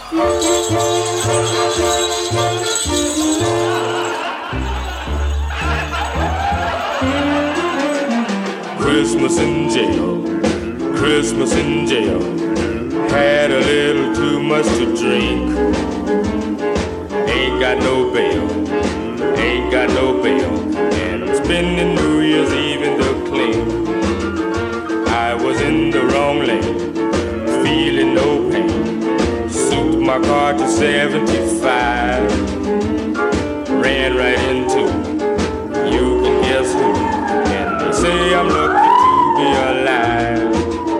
Christmas in jail, Christmas in jail. Had a little too much to drink. Ain't got no bail, ain't got no bail. And I'm spending New Year's Eve in the clean. I was in the wrong lane, feeling no pain. Souped my car to 75. Ran right into, you can guess who. And they say I'm lucky to be alive.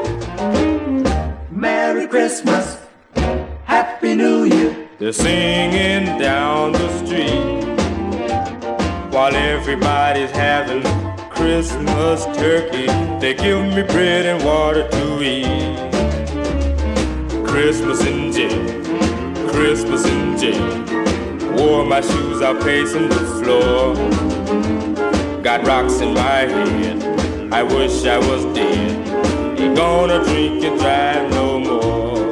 Merry Christmas, Happy New Year. They're singing down the street while everybody's having Christmas turkey. They give me bread and water to eat. Christmas in jail, Christmas in jail. Wore my shoes out pacing the floor. Got rocks in my head, I wish I was dead. Ain't gonna drink and drive no more.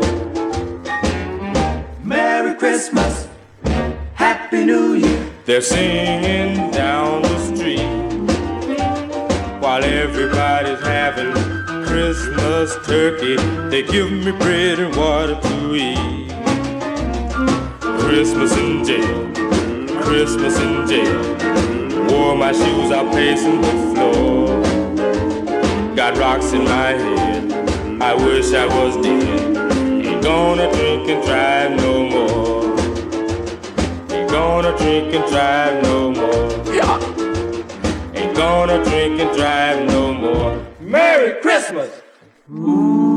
Merry Christmas, Happy New Year. They're singing down the street while everybody's having Christmas turkey. They give me bread and water to eat. Christmas in jail, Christmas in jail. Wore my shoes out pacing the floor. Got rocks in my head, I wish I was dead. Ain't gonna drink and drive no more. Ain't gonna drink and drive no more. Yeah. Ain't gonna drink and drive no more. Merry Christmas! Ooh.